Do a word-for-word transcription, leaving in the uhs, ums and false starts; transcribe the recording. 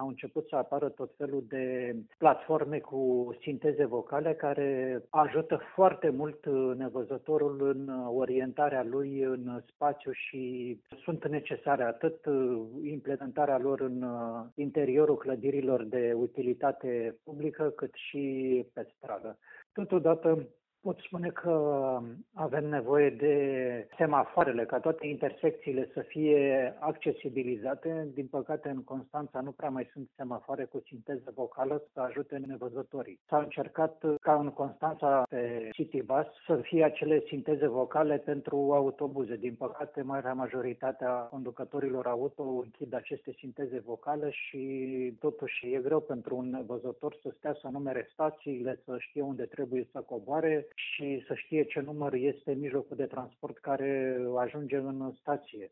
au început să apară tot felul de platforme cu sinteze vocale care ajută foarte mult nevăzătorul în orientarea lui în spațiu și sunt necesare atât implementarea lor în interiorul clădirilor de utilitate publică, cât și pe stradă. Totodată pot spune că avem nevoie de semafoarele, ca toate intersecțiile să fie accesibilizate. Din păcate, în Constanța nu prea mai sunt semafoare cu sinteză vocală să ajute nevăzătorii. S-a încercat ca în Constanța pe City Bus să fie acele sinteze vocale pentru autobuze. Din păcate, marea majoritatea conducătorilor auto închid aceste sinteze vocale și totuși e greu pentru un nevăzător să stea să numere stațiile, să știe unde trebuie să coboare și să știe ce număr este mijlocul de transport care ajunge în stație.